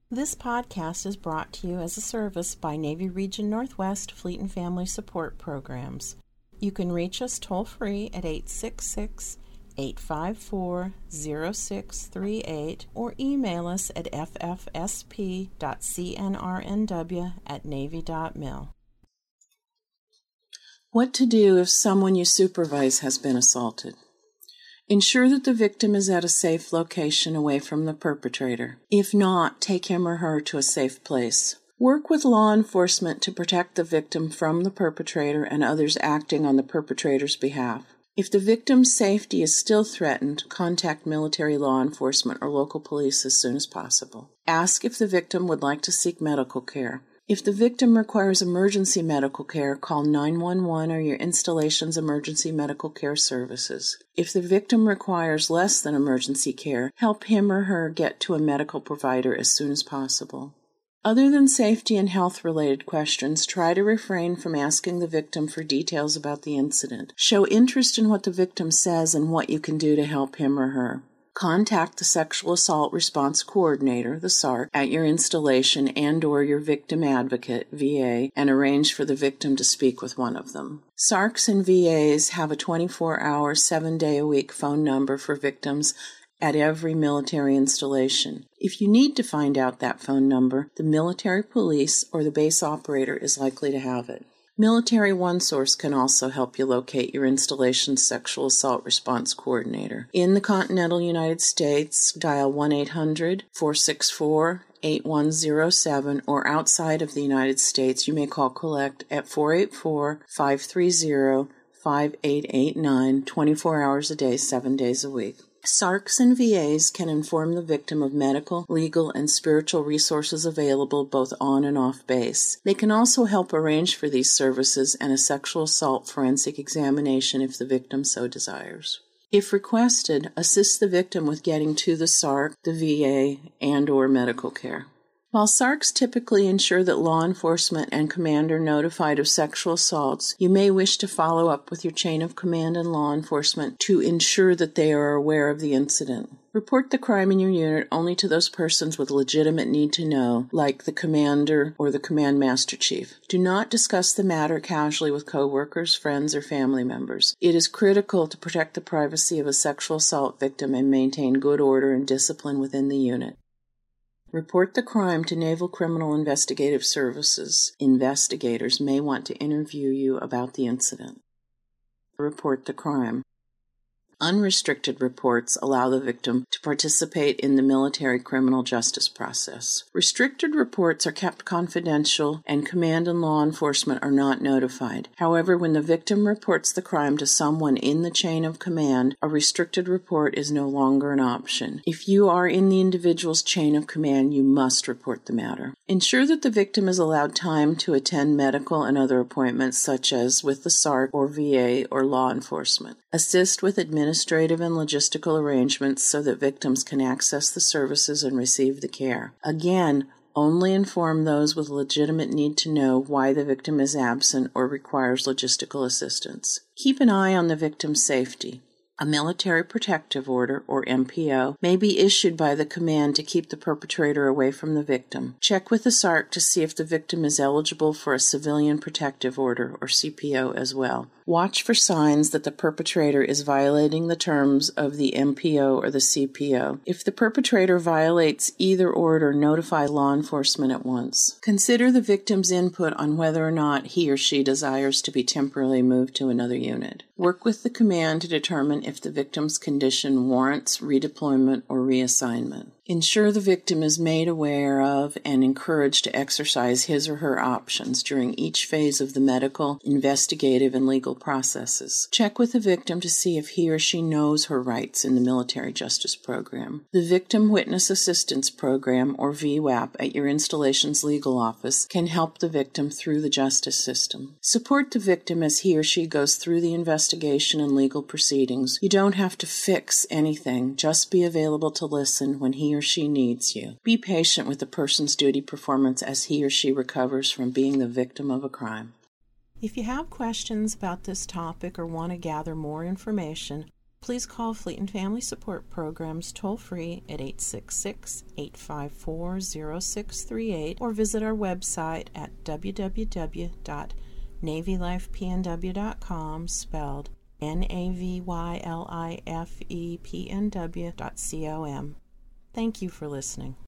This podcast is brought to you as a service by Navy Region Northwest Fleet and Family Support Programs. You can reach us toll-free at 866-854-0638 or email us at ffsp.cnrnw@navy.mil. What to do if someone you supervise has been assaulted. Ensure that the victim is at a safe location away from the perpetrator. If not, take him or her to a safe place. Work with law enforcement to protect the victim from the perpetrator and others acting on the perpetrator's behalf. If the victim's safety is still threatened, contact military law enforcement or local police as soon as possible. Ask if the victim would like to seek medical care. If the victim requires emergency medical care, call 911 or your installation's emergency medical care services. If the victim requires less than emergency care, help him or her get to a medical provider as soon as possible. Other than safety and health-related questions, try to refrain from asking the victim for details about the incident. Show interest in what the victim says and what you can do to help him or her. Contact the Sexual Assault Response Coordinator, the SARC, at your installation and/or your victim advocate, VA, and arrange for the victim to speak with one of them. SARCs and VAs have a 24-hour, 7-day-a-week phone number for victims at every military installation. If you need to find out that phone number, the military police or the base operator is likely to have it. Military OneSource can also help you locate your installation's Sexual Assault Response Coordinator. In the continental United States, dial 1-800-464-8107, or outside of the United States, you may call Collect at 484-530-5889, 24 hours a day, 7 days a week. SARCs and VAs can inform the victim of medical, legal, and spiritual resources available both on and off base. They can also help arrange for these services and a sexual assault forensic examination if the victim so desires. If requested, assist the victim with getting to the SARC, the VA, and/or medical care. While SARCs typically ensure that law enforcement and command are notified of sexual assaults, you may wish to follow up with your chain of command and law enforcement to ensure that they are aware of the incident. Report the crime in your unit only to those persons with legitimate need to know, like the commander or the command master chief. Do not discuss the matter casually with coworkers, friends, or family members. It is critical to protect the privacy of a sexual assault victim and maintain good order and discipline within the unit. Report the crime to Naval Criminal Investigative Services. Investigators may want to interview you about the incident. Report the crime. Unrestricted reports allow the victim to participate in the military criminal justice process. Restricted reports are kept confidential and command and law enforcement are not notified. However, when the victim reports the crime to someone in the chain of command, a restricted report is no longer an option. If you are in the individual's chain of command, you must report the matter. Ensure that the victim is allowed time to attend medical and other appointments, such as with the SARC or VA or law enforcement. Assist with administrative and logistical arrangements so that victims can access the services and receive the care. Again, only inform those with legitimate need to know why the victim is absent or requires logistical assistance. Keep an eye on the victim's safety. A military protective order, or MPO, may be issued by the command to keep the perpetrator away from the victim. Check with the SARC to see if the victim is eligible for a civilian protective order, or CPO, as well. Watch for signs that the perpetrator is violating the terms of the MPO or the CPO. If the perpetrator violates either order, notify law enforcement at once. Consider the victim's input on whether or not he or she desires to be temporarily moved to another unit. Work with the command to determine if the victim's condition warrants redeployment or reassignment. Ensure the victim is made aware of and encouraged to exercise his or her options during each phase of the medical, investigative, and legal processes. Check with the victim to see if he or she knows her rights in the Military Justice Program. The Victim Witness Assistance Program, or VWAP, at your installation's legal office can help the victim through the justice system. Support the victim as he or she goes through the investigation and legal proceedings. You don't have to fix anything, just be available to listen when he or she needs you. Be patient with the person's duty performance as he or she recovers from being the victim of a crime. If you have questions about this topic or want to gather more information, Please call Fleet and Family Support Programs toll-free at 866-854-0638 or visit our website at www.navylifepnw.com, spelled NAVYLIFEPNW.com. Thank you for listening.